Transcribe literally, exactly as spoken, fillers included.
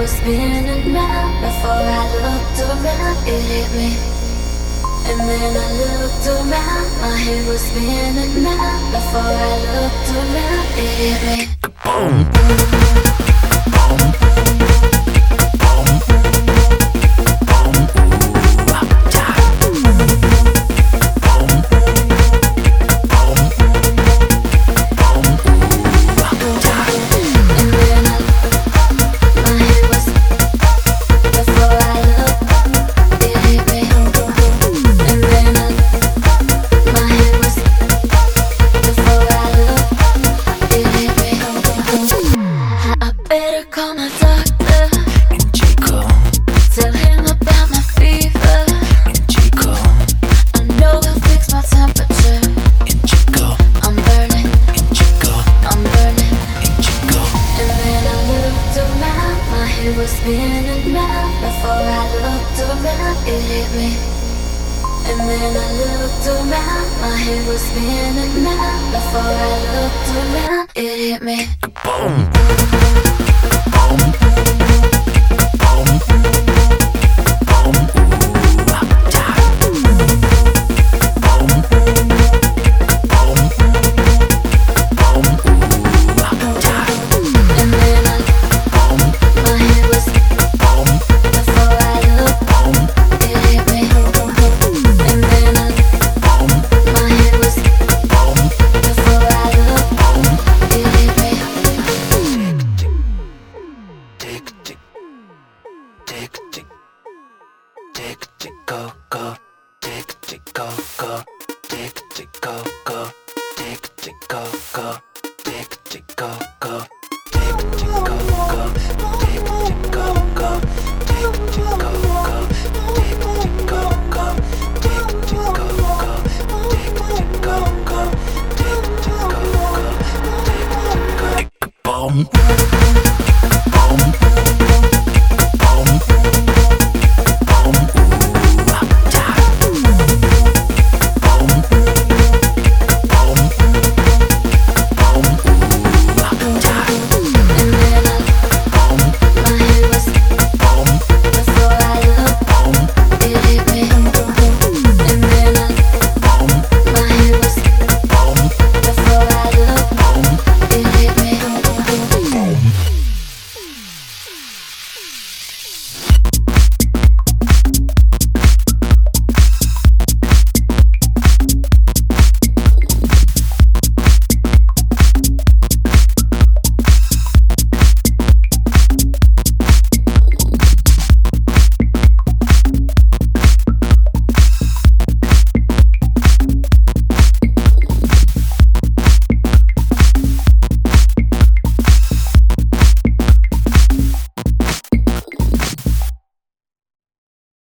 was spinning round before I looked around. It hit me. And then I looked around, my head was spinning round before I looked around. It hit me. Boom. Call my doctor in Chico. Tell him about my fever in Chico. I know he'll fix my temperature in Chico. I'm burning in Chico. I'm burning in Chico. And then I looked around, my head was spinning round before I looked around, it hit me. And then I looked around, my head was spinning round before I looked around, it hit me. Boom. Tick tick, tick tick go go, tick tick go go, tick tick go go, tick tick go go, tick tick go go, tick tick go go, tick tick go go, tick tick go go, tick tick go go, tick tick go go, tick tick go go, tick tick go go, tick tick go go, boom.